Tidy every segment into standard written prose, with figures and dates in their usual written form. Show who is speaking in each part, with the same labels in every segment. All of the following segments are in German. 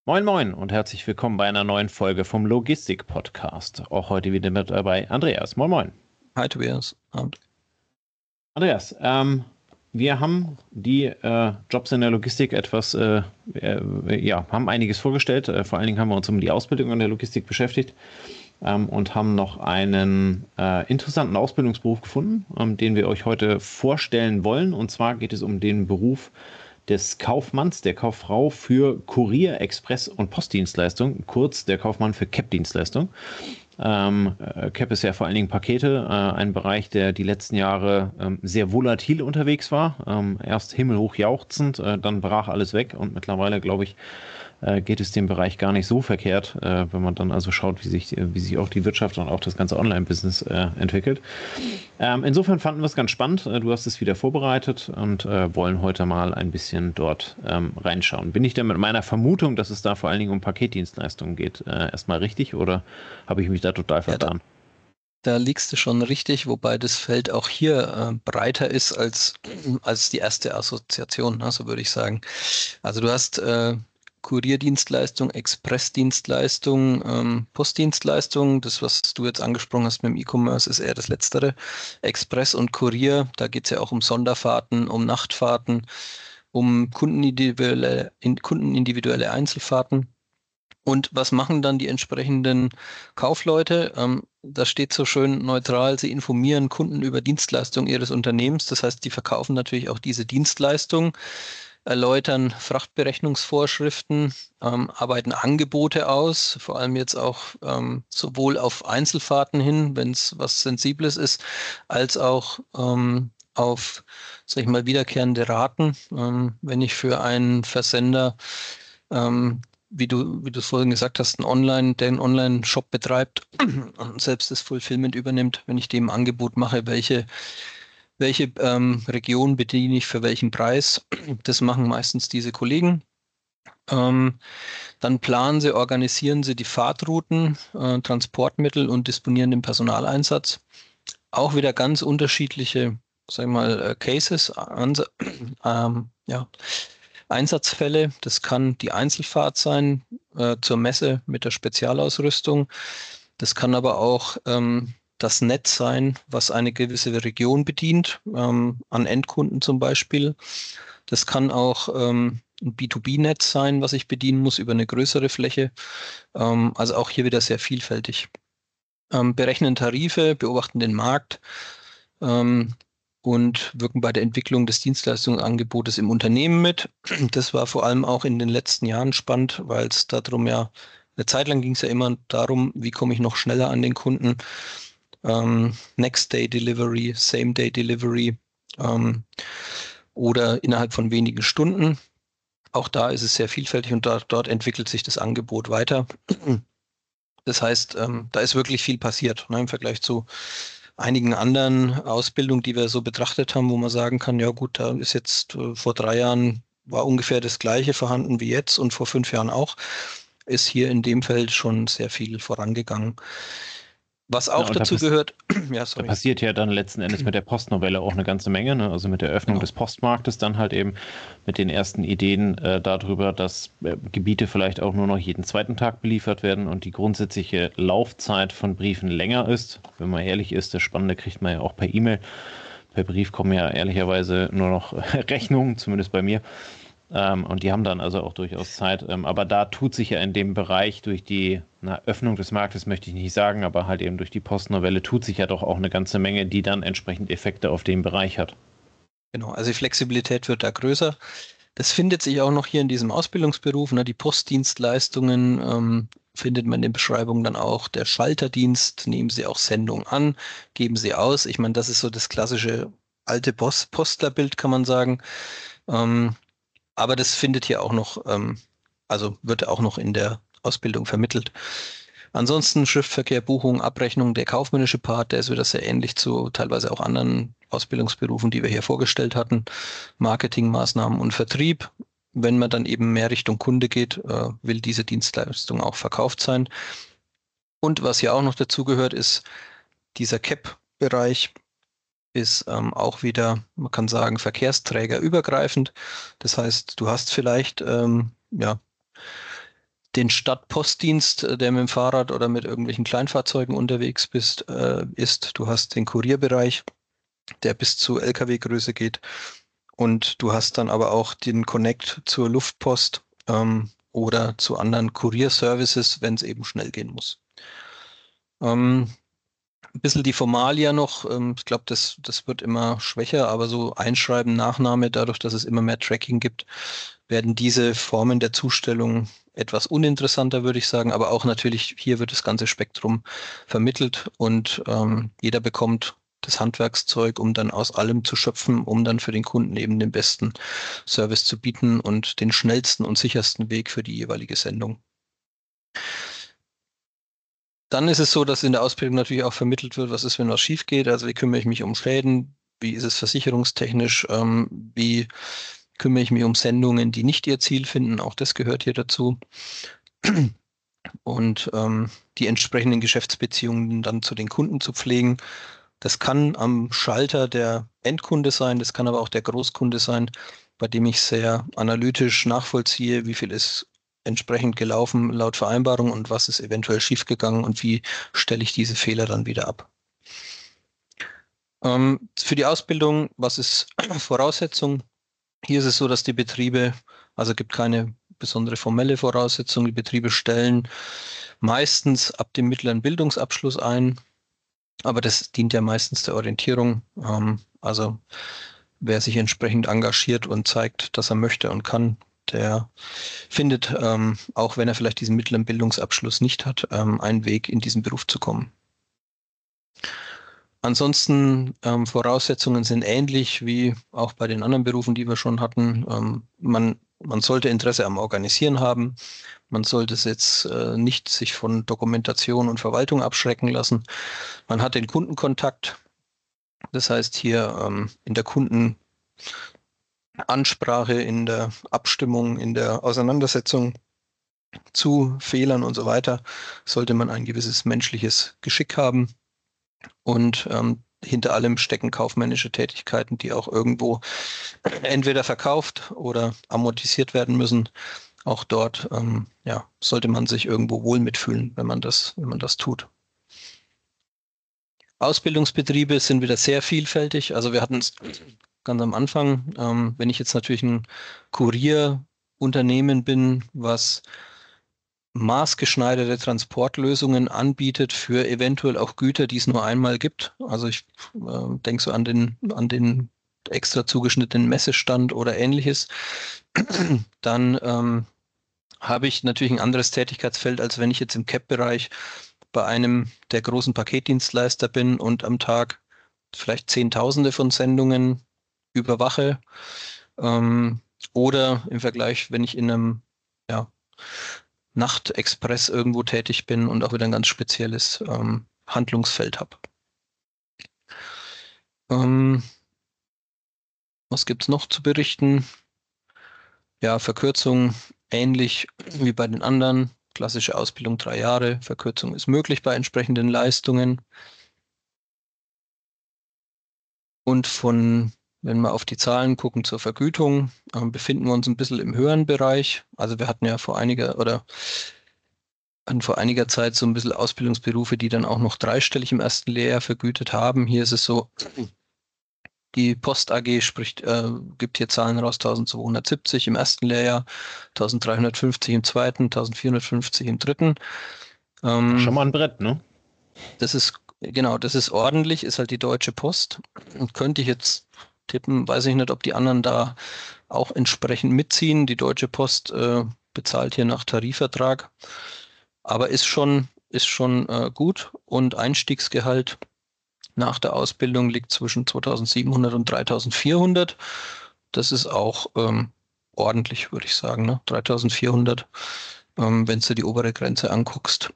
Speaker 1: Moin Moin und herzlich willkommen bei einer neuen Folge vom Logistik-Podcast. Auch heute wieder mit dabei Andreas. Moin Moin.
Speaker 2: Hi Tobias. Abend.
Speaker 1: Andreas, wir haben die Jobs in der Logistik haben einiges vorgestellt. Vor allen Dingen haben wir uns um die Ausbildung in der Logistik beschäftigt und haben noch einen interessanten Ausbildungsberuf gefunden, den wir euch heute vorstellen wollen. Und zwar geht es um den Beruf des Kaufmanns, der Kauffrau für Kurier-, Express- und Postdienstleistung, kurz der Kaufmann für CAP-Dienstleistung. CAP ist ja vor allen Dingen Pakete, ein Bereich, der die letzten Jahre sehr volatil unterwegs war. Erst himmelhoch jauchzend, dann brach alles weg und mittlerweile, glaube ich, geht es dem Bereich gar nicht so verkehrt, wenn man dann also schaut, wie sich auch die Wirtschaft und auch das ganze Online-Business entwickelt. Insofern fanden wir es ganz spannend. Du hast es wieder vorbereitet und wollen heute mal ein bisschen dort reinschauen. Bin ich denn mit meiner Vermutung, dass es da vor allen Dingen um Paketdienstleistungen geht, erstmal richtig oder habe ich mich da total
Speaker 2: Ja, da,
Speaker 1: vertan?
Speaker 2: da liegst du schon richtig, wobei das Feld auch hier breiter ist als die erste Assoziation, ne, so würde ich sagen. Also du hast Kurierdienstleistung, Expressdienstleistung, Postdienstleistung. Das, was du jetzt angesprochen hast mit dem E-Commerce, ist eher das Letztere. Express und Kurier, da geht es ja auch um Sonderfahrten, um Nachtfahrten, um kundenindividuelle Einzelfahrten. Und was machen dann die entsprechenden Kaufleute? Das steht so schön neutral. Sie informieren Kunden über Dienstleistungen ihres Unternehmens. Das heißt, die verkaufen natürlich auch diese Dienstleistung, erläutern Frachtberechnungsvorschriften, arbeiten Angebote aus, vor allem jetzt auch sowohl auf Einzelfahrten hin, wenn es was Sensibles ist, als auch auf, sag ich mal, wiederkehrende Raten. Wenn ich für einen Versender ähm, wie du es vorhin gesagt hast, der einen Online-Shop betreibt und selbst das Fulfillment übernimmt, wenn ich dem ein Angebot mache, welche Region bediene ich für welchen Preis. Das machen meistens diese Kollegen. Ähm, Dann planen sie, organisieren sie die Fahrtrouten, Transportmittel und disponieren den Personaleinsatz. Auch wieder ganz unterschiedliche, sag ich mal, Cases, ja, Einsatzfälle. Das kann die Einzelfahrt sein, zur Messe mit der Spezialausrüstung. Das kann aber auch das Netz sein, was eine gewisse Region bedient, an Endkunden zum Beispiel. Das kann auch ein B2B-Netz sein, was ich bedienen muss über eine größere Fläche. Also auch hier wieder sehr vielfältig. Berechnen Tarife, beobachten den Markt, ähm, und wirken bei der Entwicklung des Dienstleistungsangebotes im Unternehmen mit. Das war vor allem auch in den letzten Jahren spannend, weil es darum ja, eine Zeit lang ging es ja immer darum, wie komme ich noch schneller an den Kunden. Next Day Delivery, Same Day Delivery, ähm, oder innerhalb von wenigen Stunden. Auch da ist es sehr vielfältig und dort entwickelt sich das Angebot weiter. Das heißt, da ist wirklich viel passiert, ne, im Vergleich zu einigen anderen Ausbildungen, die wir so betrachtet haben, wo man sagen kann, ja gut, da ist jetzt vor 3 Jahren war ungefähr das Gleiche vorhanden wie jetzt und vor 5 Jahren auch, ist hier in dem Feld schon sehr viel vorangegangen. Was
Speaker 1: Ja,
Speaker 2: auch
Speaker 1: und
Speaker 2: dazu gehört, ja,
Speaker 1: da
Speaker 2: sorry,
Speaker 1: passiert ja dann letzten Endes mit der Postnovelle auch eine ganze Menge, ne? Also mit der Öffnung
Speaker 2: genau.
Speaker 1: des Postmarktes dann halt eben mit den ersten Ideen darüber, dass Gebiete vielleicht auch nur noch jeden zweiten Tag beliefert werden und die grundsätzliche Laufzeit von Briefen länger ist. Wenn man ehrlich ist, das Spannende kriegt man ja auch per E-Mail. Per Brief kommen ja ehrlicherweise nur noch Rechnungen, zumindest bei mir. Und die haben dann also auch durchaus Zeit. Aber da tut sich ja in dem Bereich durch die Öffnung des Marktes, möchte ich nicht sagen, aber halt eben durch die Postnovelle tut sich ja doch auch eine ganze Menge, die dann entsprechend Effekte auf den Bereich hat.
Speaker 2: Genau, also die Flexibilität wird da größer. Das findet sich auch noch hier in diesem Ausbildungsberuf. Ne? Die Postdienstleistungen findet man in den Beschreibungen dann auch. Der Schalterdienst, nehmen Sie auch Sendung an, geben Sie aus. Ich meine, das ist so das klassische alte Postlerbild, kann man sagen. Ähm, aber das findet hier auch noch, also wird auch noch in der Ausbildung vermittelt. Ansonsten Schriftverkehr, Buchung, Abrechnung, der kaufmännische Part, der ist wieder sehr ähnlich zu teilweise auch anderen Ausbildungsberufen, die wir hier vorgestellt hatten. Marketingmaßnahmen und Vertrieb. Wenn man dann eben mehr Richtung Kunde geht, will diese Dienstleistung auch verkauft sein. Und was hier auch noch dazu gehört, ist dieser CAP-Bereich ist auch wieder, man kann sagen, verkehrsträgerübergreifend. Das heißt, du hast vielleicht ja, den Stadtpostdienst, der mit dem Fahrrad oder mit irgendwelchen Kleinfahrzeugen unterwegs ist. Du hast den Kurierbereich, der bis zu Lkw-Größe geht. Und du hast dann aber auch den Connect zur Luftpost oder zu anderen Kurierservices, wenn es eben schnell gehen muss. Ein bisschen die Formalia noch, ich glaube, das wird immer schwächer, aber so Einschreiben, Nachname, dadurch, dass es immer mehr Tracking gibt, werden diese Formen der Zustellung etwas uninteressanter, würde ich sagen. Aber auch natürlich, hier wird das ganze Spektrum vermittelt und jeder bekommt das Handwerkszeug, um dann aus allem zu schöpfen, um dann für den Kunden eben den besten Service zu bieten und den schnellsten und sichersten Weg für die jeweilige Sendung. Dann ist es so, dass in der Ausbildung natürlich auch vermittelt wird, was ist, wenn was schief geht. Also wie kümmere ich mich um Schäden? Wie ist es versicherungstechnisch? Wie kümmere ich mich um Sendungen, die nicht ihr Ziel finden? Auch das gehört hier dazu. Und die entsprechenden Geschäftsbeziehungen dann zu den Kunden zu pflegen. Das kann am Schalter der Endkunde sein, das kann aber auch der Großkunde sein, bei dem ich sehr analytisch nachvollziehe, wie viel ist entsprechend gelaufen laut Vereinbarung und was ist eventuell schiefgegangen und wie stelle ich diese Fehler dann wieder ab. Für die Ausbildung, was ist Voraussetzung? Hier ist es so, dass die Betriebe, also gibt keine besondere formelle Voraussetzung, die Betriebe stellen meistens ab dem mittleren Bildungsabschluss ein, aber das dient ja meistens der Orientierung. Also wer sich entsprechend engagiert und zeigt, dass er möchte und kann, der findet, auch wenn er vielleicht diesen mittleren Bildungsabschluss nicht hat, einen Weg in diesen Beruf zu kommen. Ansonsten Voraussetzungen sind ähnlich wie auch bei den anderen Berufen, die wir schon hatten. Man sollte Interesse am Organisieren haben. Man sollte es jetzt nicht sich von Dokumentation und Verwaltung abschrecken lassen. Man hat den Kundenkontakt. Das heißt hier in der Kundenansprache, in der Abstimmung, in der Auseinandersetzung zu Fehlern und so weiter, sollte man ein gewisses menschliches Geschick haben. Und hinter allem stecken kaufmännische Tätigkeiten, die auch irgendwo entweder verkauft oder amortisiert werden müssen. Auch dort ja, sollte man sich irgendwo wohl mitfühlen, wenn man das tut. Ausbildungsbetriebe sind wieder sehr vielfältig. Also wir hatten es ganz am Anfang, wenn ich jetzt natürlich ein Kurierunternehmen bin, was maßgeschneiderte Transportlösungen anbietet für eventuell auch Güter, die es nur einmal gibt. Also ich denke so an den extra zugeschnittenen Messestand oder ähnliches. Dann habe ich natürlich ein anderes Tätigkeitsfeld, als wenn ich jetzt im CAP-Bereich bei einem der großen Paketdienstleister bin und am Tag vielleicht Zehntausende von Sendungen überwache. Oder im Vergleich, wenn ich in einem ja, Nachtexpress irgendwo tätig bin und auch wieder ein ganz spezielles Handlungsfeld habe. Was gibt es noch zu berichten? Ja, Verkürzung ähnlich wie bei den anderen. Klassische Ausbildung 3 Jahre. Verkürzung ist möglich bei entsprechenden Leistungen. Und wenn wir auf die Zahlen gucken zur Vergütung, befinden wir uns ein bisschen im höheren Bereich. Also wir hatten ja vor einiger Zeit so ein bisschen Ausbildungsberufe, die dann auch noch dreistellig im ersten Lehrjahr vergütet haben. Hier ist es so, die Post AG gibt hier Zahlen raus, 1270 im ersten Lehrjahr, 1350 im zweiten, 1450 im dritten.
Speaker 1: Schon mal ein Brett, ne?
Speaker 2: Das ist ordentlich, ist halt die Deutsche Post. Und könnte ich jetzt tippen, weiß ich nicht, ob die anderen da auch entsprechend mitziehen. Die Deutsche Post bezahlt hier nach Tarifvertrag, aber ist schon gut und Einstiegsgehalt nach der Ausbildung liegt zwischen 2700 und 3400. Das ist auch ordentlich, würde ich sagen, ne? 3400, wenn du die obere Grenze anguckst.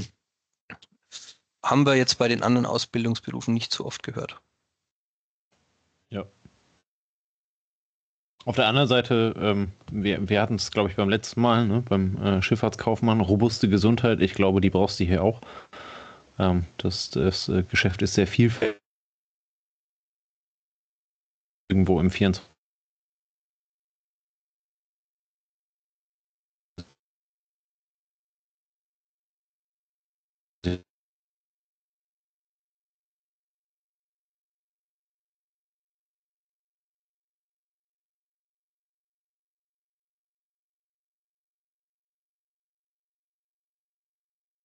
Speaker 2: Haben wir jetzt bei den anderen Ausbildungsberufen nicht so oft gehört.
Speaker 1: Ja. Auf der anderen Seite, wir hatten es, glaube ich, beim letzten Mal, ne, beim Schifffahrtskaufmann, robuste Gesundheit. Ich glaube, die brauchst du hier auch. Das Geschäft ist sehr vielfältig. Irgendwo im 24.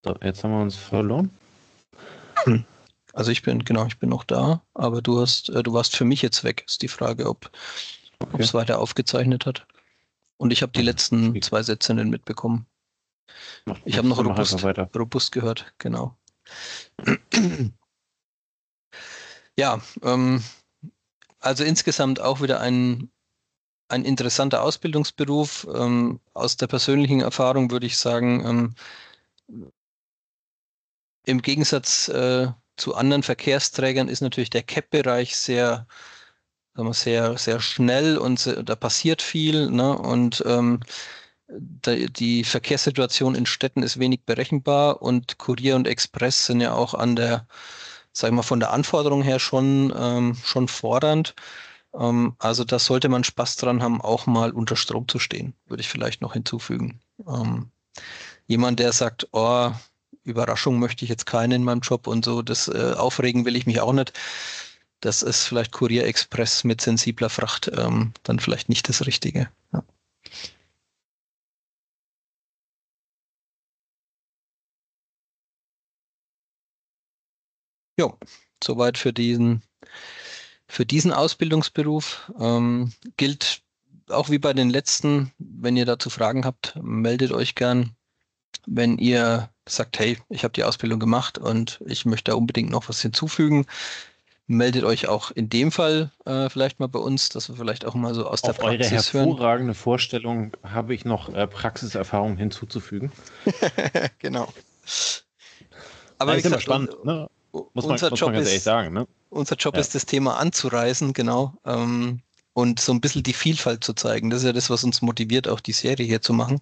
Speaker 1: So, jetzt haben wir uns verloren.
Speaker 2: Also ich bin noch da, aber du warst für mich jetzt weg. Ist die Frage, ob es weiter aufgezeichnet hat. Und ich habe die letzten 2 Sätze nicht mitbekommen. Ich habe noch robust gehört, genau. Ja, also insgesamt auch wieder ein interessanter Ausbildungsberuf. Aus der persönlichen Erfahrung würde ich sagen, im Gegensatz zu anderen Verkehrsträgern ist natürlich der CAP-Bereich sehr, sehr schnell und da passiert viel, ne? Und die Verkehrssituation in Städten ist wenig berechenbar und Kurier und Express sind ja auch sag ich mal, von der Anforderung her schon fordernd. Also da sollte man Spaß dran haben, auch mal unter Strom zu stehen, würde ich vielleicht noch hinzufügen. Jemand, der sagt, oh, Überraschung möchte ich jetzt keine in meinem Job und so, das aufregen will ich mich auch nicht. Das ist vielleicht Kurier Express mit sensibler Fracht dann vielleicht nicht das Richtige. Ja. Jo, soweit für diesen Ausbildungsberuf. Gilt auch wie bei den letzten, wenn ihr dazu Fragen habt, meldet euch gern. Wenn ihr sagt, hey, ich habe die Ausbildung gemacht und ich möchte da unbedingt noch was hinzufügen, meldet euch auch in dem Fall vielleicht mal bei uns, dass wir vielleicht auch mal so aus der Praxis hören.
Speaker 1: Auf eure hervorragende Vorstellung habe ich noch Praxiserfahrung hinzuzufügen.
Speaker 2: Genau.
Speaker 1: Aber ist immer spannend, ne? Muss man ganz ehrlich sagen, ne?
Speaker 2: Unser Job ist, das Thema anzureißen, genau. Und so ein bisschen die Vielfalt zu zeigen. Das ist ja das, was uns motiviert, auch die Serie hier zu machen.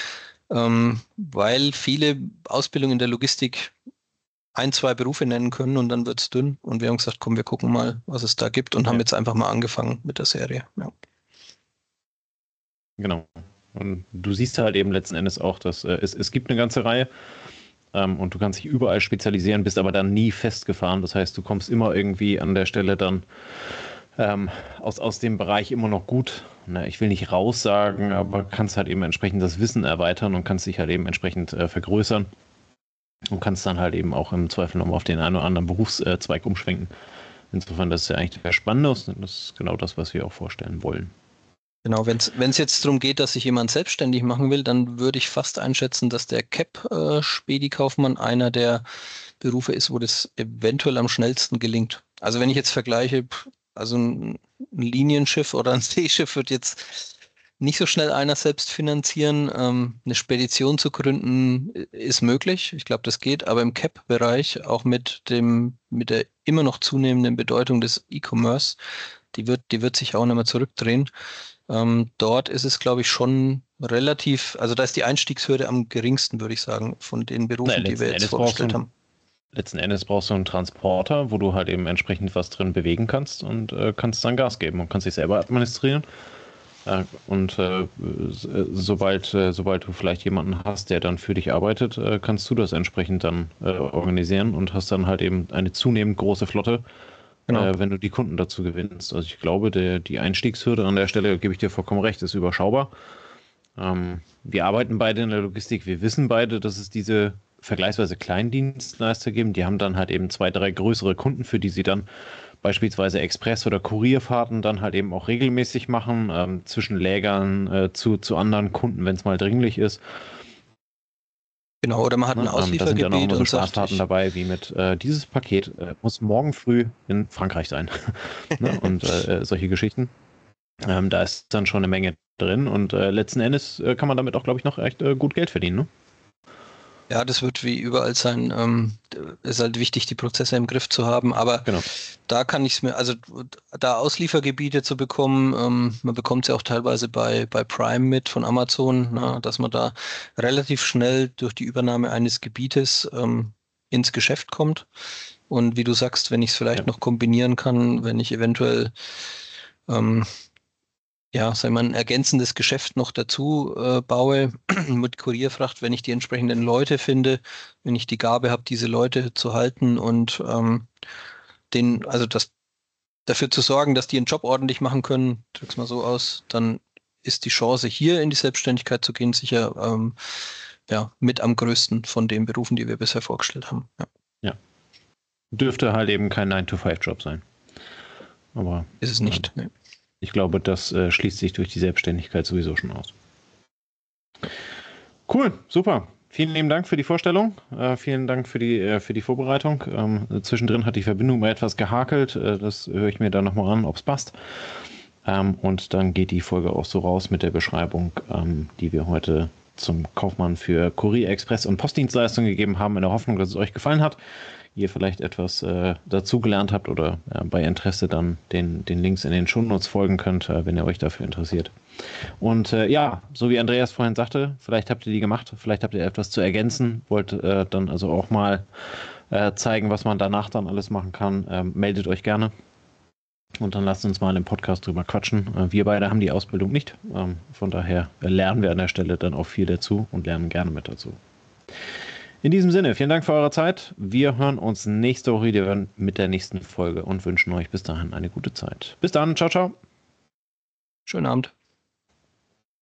Speaker 2: Weil viele Ausbildungen in der Logistik 1, 2 Berufe nennen können und dann wird es dünn. Und wir haben gesagt, komm, wir gucken mal, was es da gibt und haben jetzt einfach mal angefangen mit der Serie. Ja.
Speaker 1: Genau. Und du siehst halt eben letzten Endes auch, dass es gibt eine ganze Reihe und du kannst dich überall spezialisieren, bist aber dann nie festgefahren. Das heißt, du kommst immer irgendwie an der Stelle dann aus dem Bereich immer noch gut, ich will nicht raussagen, aber kannst halt eben entsprechend das Wissen erweitern und kannst dich halt eben entsprechend vergrößern und kannst dann halt eben auch im Zweifel nochmal auf den einen oder anderen Berufszweig umschwenken. Insofern, das ist ja eigentlich der Spannende und das ist genau das, was wir auch vorstellen wollen.
Speaker 2: Genau, wenn es jetzt darum geht, dass sich jemand selbstständig machen will, dann würde ich fast einschätzen, dass der CAP-Spedi-Kaufmann einer der Berufe ist, wo das eventuell am schnellsten gelingt. Also wenn ich jetzt vergleiche, also ein Linienschiff oder ein Seeschiff wird jetzt nicht so schnell einer selbst finanzieren. Eine Spedition zu gründen ist möglich. Ich glaube, das geht. Aber im CAP-Bereich, auch mit der immer noch zunehmenden Bedeutung des E-Commerce, die wird sich auch nicht mehr zurückdrehen. Dort ist es, glaube ich, schon relativ, also da ist die Einstiegshürde am geringsten, würde ich sagen, von den Berufen, die wir jetzt vorgestellt haben.
Speaker 1: Letzten Endes brauchst du einen Transporter, wo du halt eben entsprechend was drin bewegen kannst und kannst dann Gas geben und kannst dich selber administrieren. Und sobald du vielleicht jemanden hast, der dann für dich arbeitet, kannst du das entsprechend dann organisieren und hast dann halt eben eine zunehmend große Flotte, genau. Wenn du die Kunden dazu gewinnst. Also ich glaube, die Einstiegshürde an der Stelle, gebe ich dir vollkommen recht, ist überschaubar. Wir arbeiten beide in der Logistik, wir wissen beide, dass es diese vergleichsweise kleinen Dienstleister geben. Die haben dann halt eben 2, 3 größere Kunden, für die sie dann beispielsweise Express- oder Kurierfahrten dann halt eben auch regelmäßig machen, zwischen Lägern zu anderen Kunden, wenn es mal dringlich ist.
Speaker 2: Genau, oder man hat ein Ausliefergebiet.
Speaker 1: Da sind dann auch immer so Spaßfahrten dabei, wie mit dieses Paket muss morgen früh in Frankreich sein. Und solche Geschichten. Da ist dann schon eine Menge drin und letzten Endes kann man damit auch, glaube ich, noch echt gut Geld verdienen, ne?
Speaker 2: Ja, das wird wie überall sein. Ist halt wichtig, die Prozesse im Griff zu haben. Aber genau. Da kann ich es mir, also da Ausliefergebiete zu bekommen, man bekommt es ja auch teilweise bei Prime mit von Amazon, dass man da relativ schnell durch die Übernahme eines Gebietes ins Geschäft kommt. Und wie du sagst, wenn ich es vielleicht noch kombinieren kann, wenn ich eventuell sagen wir mal, ein ergänzendes Geschäft noch dazu baue mit Kurierfracht, wenn ich die entsprechenden Leute finde, wenn ich die Gabe habe, diese Leute zu halten und dafür zu sorgen, dass die ihren Job ordentlich machen können, drück's mal so aus, dann ist die Chance, hier in die Selbstständigkeit zu gehen, sicher mit am größten von den Berufen, die wir bisher vorgestellt haben.
Speaker 1: Ja. Dürfte halt eben kein 9-to-5-Job sein. Aber
Speaker 2: ist es nicht. Nee.
Speaker 1: Ich glaube, das schließt sich durch die Selbstständigkeit sowieso schon aus. Cool, super. Vielen lieben Dank für die Vorstellung. Vielen Dank für die Vorbereitung. Zwischendrin hat die Verbindung mal etwas gehakelt. Das höre ich mir dann nochmal an, ob es passt. Und dann geht die Folge auch so raus mit der Beschreibung, die wir heute zum Kaufmann für Kurier, Express und Postdienstleistungen gegeben haben, in der Hoffnung, dass es euch gefallen hat. Ihr vielleicht etwas dazugelernt habt oder bei Interesse dann den Links in den Shownotes folgen könnt, wenn ihr euch dafür interessiert. Und so wie Andreas vorhin sagte, vielleicht habt ihr die gemacht, vielleicht habt ihr etwas zu ergänzen, wollt dann also auch mal zeigen, was man danach dann alles machen kann. Meldet euch gerne und dann lasst uns mal im Podcast drüber quatschen. Wir beide haben die Ausbildung nicht, von daher lernen wir an der Stelle dann auch viel dazu und lernen gerne mit dazu. In diesem Sinne, vielen Dank für eure Zeit. Wir hören uns nächste Woche wieder mit der nächsten Folge und wünschen euch bis dahin eine gute Zeit. Bis dann, ciao, ciao.
Speaker 2: Schönen Abend.